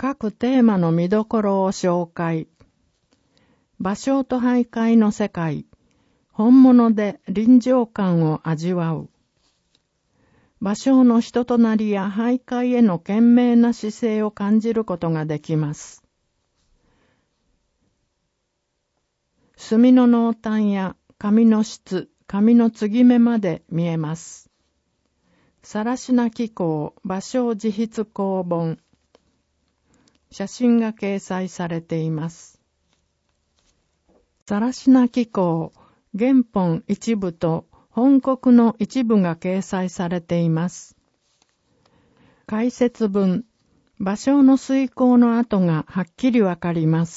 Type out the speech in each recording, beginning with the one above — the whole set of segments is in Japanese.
各テーマの見どころを紹介。芭蕉と俳諧の世界。本物で臨場感を味わう。芭蕉の人となりや俳諧への懸命な姿勢を感じることができます。墨の濃淡や紙の質、紙の継ぎ目まで見えます。更科紀行芭蕉自筆公本。写真が掲載されています。更科紀行原本一部と本国の一部が掲載されています。解説文、芭蕉の推敲の跡がはっきりわかります。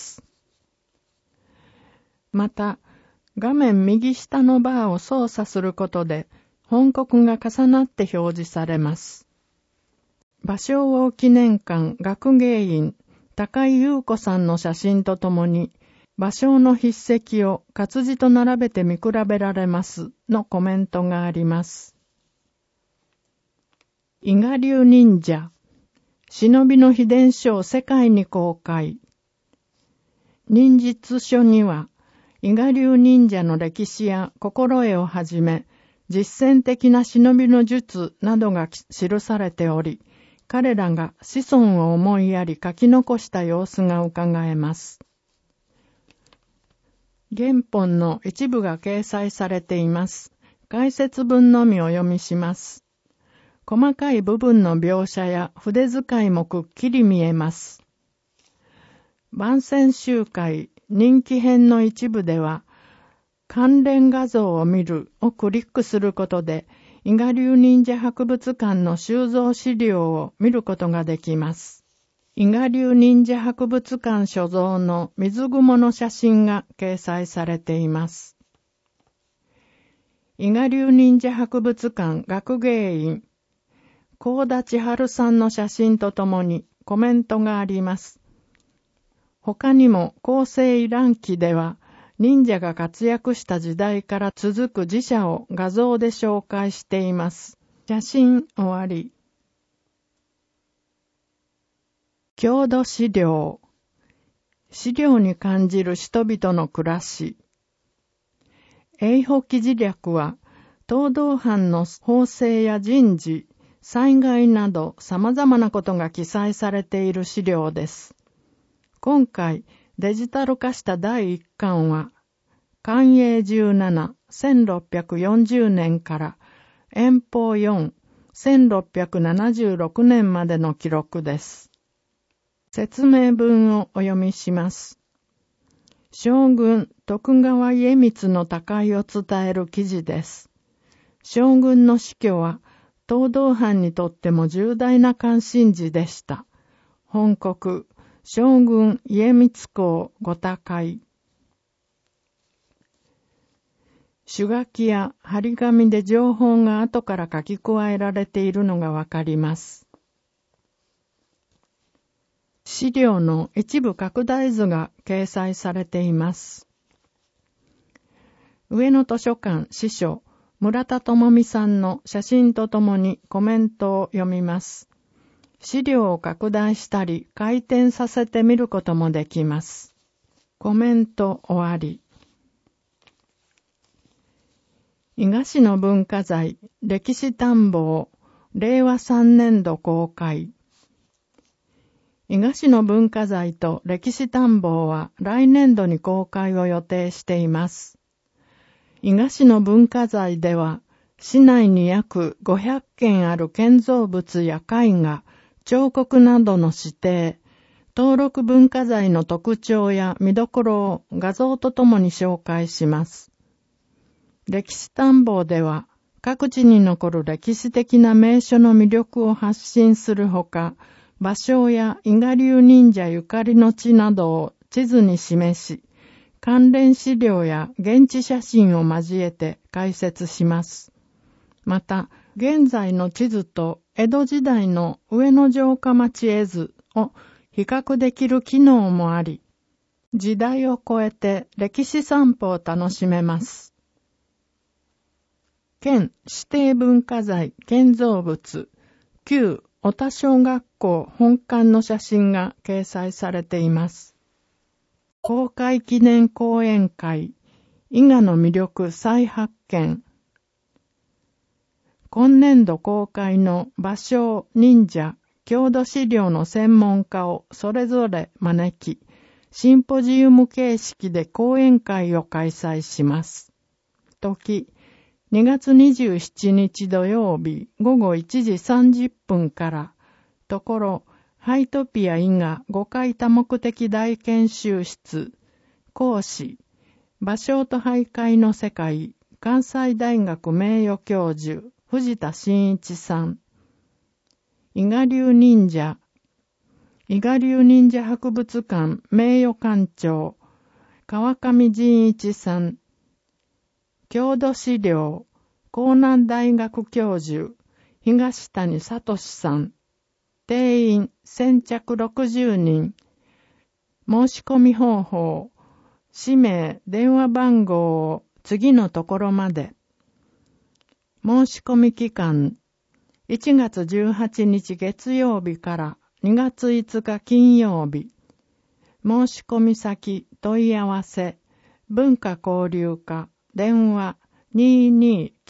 また、画面右下のバーを操作することで、本国が重なって表示されます。芭蕉王記念館学芸員、高井優子さんの写真とともに、芭蕉の筆跡を活字と並べて見比べられますのコメントがあります。伊賀流忍者、忍びの秘伝書を世界に公開。忍術書には、伊賀流忍者の歴史や心得をはじめ、実践的な忍びの術などが記されており、彼らが子孫を思いやり書き残した様子が伺えます。原本の一部が掲載されています。解説文のみを読みします。細かい部分の描写や筆遣いもくっきり見えます。番宣集会人気編の一部では、関連画像を見るをクリックすることで、伊賀流忍者博物館の収蔵資料を見ることができます。伊賀流忍者博物館所蔵の水雲の写真が掲載されています。伊賀流忍者博物館学芸員、高田千春さんの写真とともにコメントがあります。他にも後世イラン記では、忍者が活躍した時代から続く寺社を画像で紹介しています。写真終わり。郷土資料。資料に感じる人々の暮らし。永保記事略は、東道藩の法政や人事、災害など様々なことが記載されている資料です。今回、デジタル化した第1巻は、寛永17、1640年から延宝4、1676年までの記録です。説明文をお読みします。将軍徳川家光の他界を伝える記事です。将軍の死去は東道藩にとっても重大な関心事でした。本国将軍家光公ご他界。手書きや張り紙で情報が後から書き加えられているのがわかります。資料の一部拡大図が掲載されています。上野図書館司書村田智美さんの写真とともにコメントを読みます。資料を拡大したり回転させてみることもできます。コメント終わり。伊賀市の文化財歴史探訪令和3年度公開。伊賀市の文化財と歴史探訪は来年度に公開を予定しています。伊賀市の文化財では市内に約500件ある建造物や絵画、彫刻などの指定、登録文化財の特徴や見どころを画像とともに紹介します。歴史探訪では各地に残る歴史的な名所の魅力を発信するほか、芭蕉や伊賀流忍者ゆかりの地などを地図に示し、関連資料や現地写真を交えて解説します。また、現在の地図と江戸時代の上野城下町絵図を比較できる機能もあり、時代を超えて歴史散歩を楽しめます。県指定文化財建造物旧小田小学校本館の写真が掲載されています。公開記念講演会、伊賀の魅力再発見。今年度公開の芭蕉、忍者、郷土資料の専門家をそれぞれ招き、シンポジウム形式で講演会を開催します。時、2月27日土曜日午後1時30分から、ところ、ハイトピア伊賀5階多目的大研修室、講師、芭蕉と俳諧の世界、関西大学名誉教授、藤田真一さん。伊賀流忍者博物館名誉館長、川上仁一さん。郷土資料、江南大学教授、東谷聡さん。定員先着60人。申し込み方法、氏名、電話番号を次のところまで。申し込み期間、1月18日月曜日から2月5日金曜日。申し込み先、問い合わせ、文化交流課、電話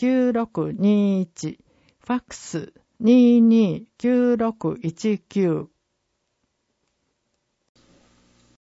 229621、ファックス229619